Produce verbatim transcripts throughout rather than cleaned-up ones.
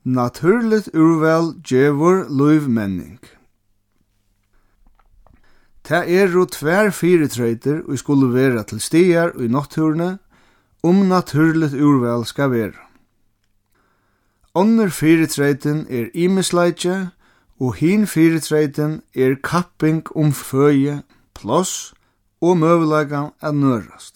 Naturligt urval gjevur lívmenning. Ta eru tvær fyrirtreytir og skulle vera til stigar i náttúruni om naturligt urval skal vera. Onnur fyrirtreytin er ímisleiki og hin fyrirtreytin er kapping om føye, ploss og møguleikan at nørast.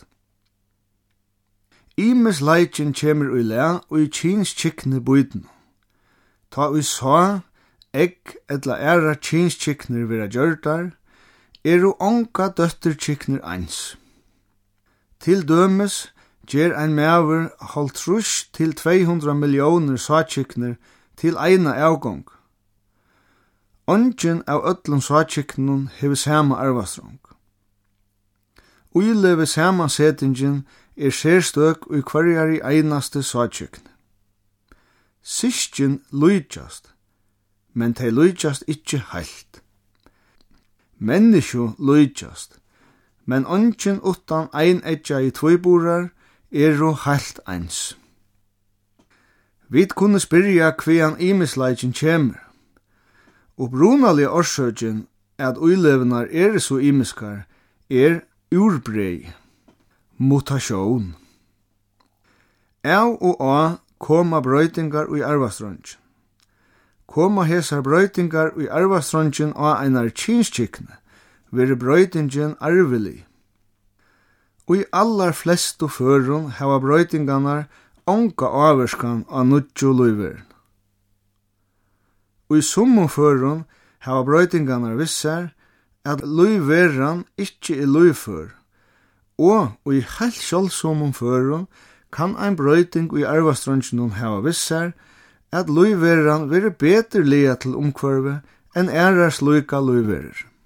Ímisleikin kemur í lag og í kynskikni bøytnu. Ta vi sa egg etla æra kynskiknir vera gjørdar, eru onga døtterkiknir eins. Til dømes ger ein maver hálvtrýss til tvei hundrað milljónir sátkiknir til eina avgong. Ongin av öllum sátkiknum hevur sama arvastrong. Uilevi samansetingin er sérstök og hverjari einaste sátkikni. Systkin lúgjast, men tei lúgjast ikkje heilt. Mennesju lúgjast, men ongin utan ein etja i tvoiborar eru heilt eins. Vit kunne spyrja hvean ímisleikin kemur. Upprunalige orsøkin at uilevinar eru så ímiskar er urbrei, mutasjon. Av og a koma brøytingar i arvastrongin. Koma hesar brøytingar i arvastrongin á einar kynskikne, veri brøytingin arvelig. Og i allar flestu førun hava brøytingarnar onga averskan av nudju luiverin. Og i summum førun hava brøytingarnar vissar at luiveran ikkje er luifør, og i heilt sjálvsumum førun kan ein brøyting i arvastronginum hava vissar at luiveran veri betur lia til umhverfi enn ærar sluika luiverir.